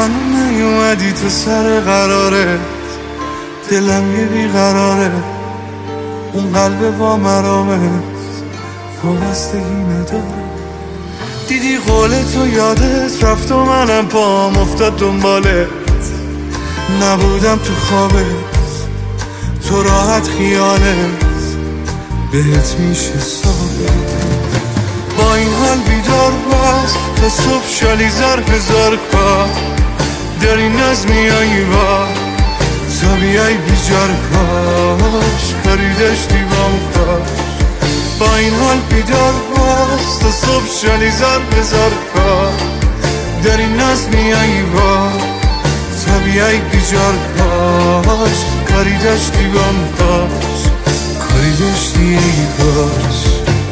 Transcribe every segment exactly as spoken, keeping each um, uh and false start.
هنو نیومدی تو سر قراره، دلم یه بیقراره، اون قلب با مرامه وابستگی نداره. دیدی قول تو یادت رفت و منم پام افتاد دنبالت، نبودم تو خوابت، تو راحت خیالت بهت میشه ثابت. با این حال بیدار باز تا صبح شالی زر هزار کار داری ناز میایی با تا بیای بیجار کاش کاری داشتی بام کاش. با این حال بیدار باز تا صبح شالی زر هزار کار داری ناز میایی با تا بیای بیجار کاش کاری داشتی بام کاش کاری داشتی کاش.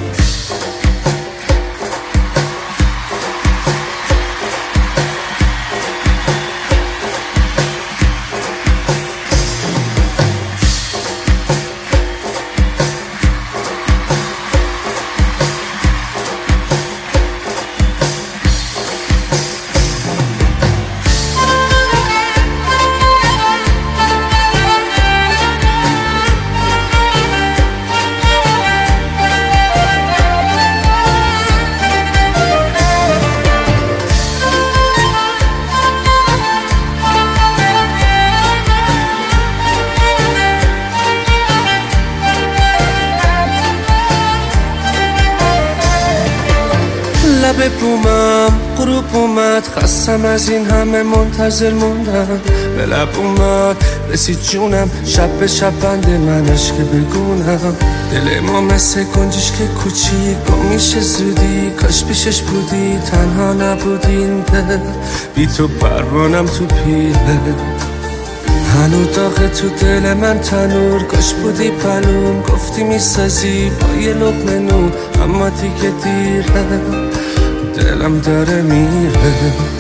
لب بومم غروب اومد، خستم از این همه منتظر موندم. به لب اومد رسید جونم، شب به شب بند منش که بگونم. دل ما مثل گنجش که کوچیک گم میشه زودی، کاش پیشش بودی تنها نبودین دل بی تو پروانم تو پیله. هنو داغه تو دل من تنور، کاش بودی پلوم گفتی میسازی با یه لقمه نون، اما دیگه دیره دلم داره میره.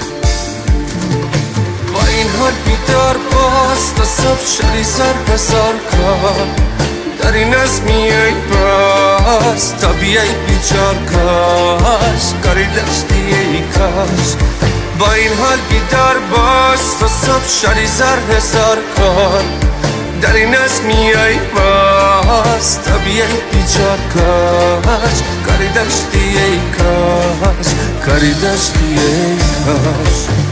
با این حال بیدار باز تا صبح شدی زار بزار کار داری ناز میای باز تا بیای بیجار کاش کاری داشتی ای کاش. با این حال بیدار باز تا صبح شدی زار هزار کار داری ناز میای باز تا بیای بیجار کاش کاری داشتی ای کاش کاری داشتی ای کاش.